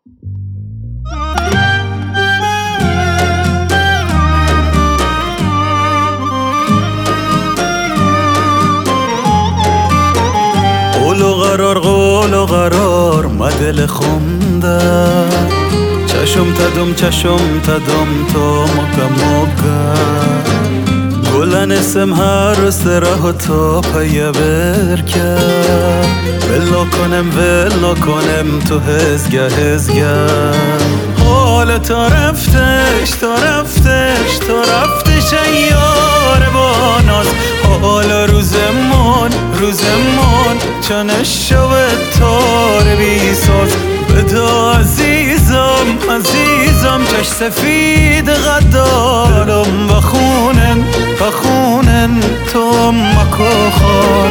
قول و قرار مدل خونده چشم تدم تو مگه گلن اسم هر روز راه تو پایه برکه ولو کنم تو هزگه حال تو رفتش ایار با ناز حال روزمون چنش شود تار بی ساز بدا عزیزم چش سفید غدارم و خونن تو مکو خار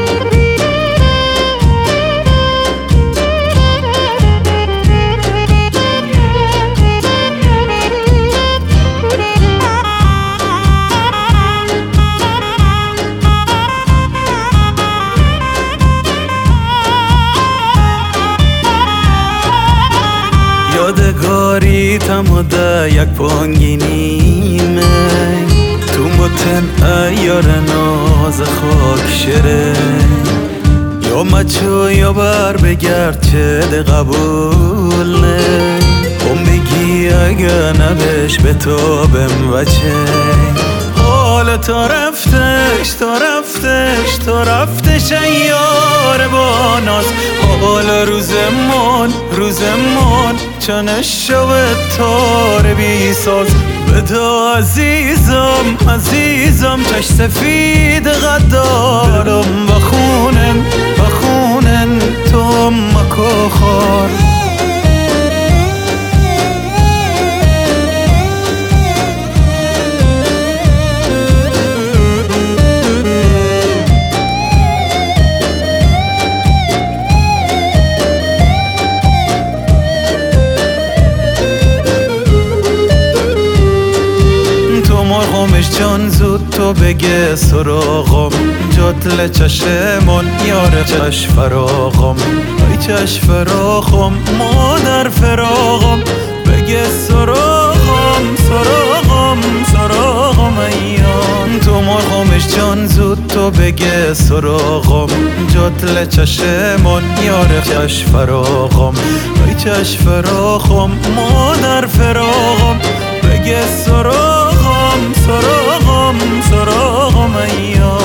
یادگاری تموده یک پانگینیمه تو متن ایار ناز خاک شره یا مچو یا بر بگرد چه ده قبول نه بگی اگه نبش به تو بم و چه حال تو رفتش ایار با ناز حال روزمون چنش شود تار بی ساز بدا عزیزم چش سفید غدارم و خونن تو مکو خار مرغمش جان زود تو بگه سراغم جدل چشمون یار چش فراغم ای چش فراغم مادر فراغم بگه سراغم ایان تو مرغمش جان زود تو بگه سراغم جدل چشمون یار چش فراغم ای چش فراغم مادر فراغم بگه سراغم ایان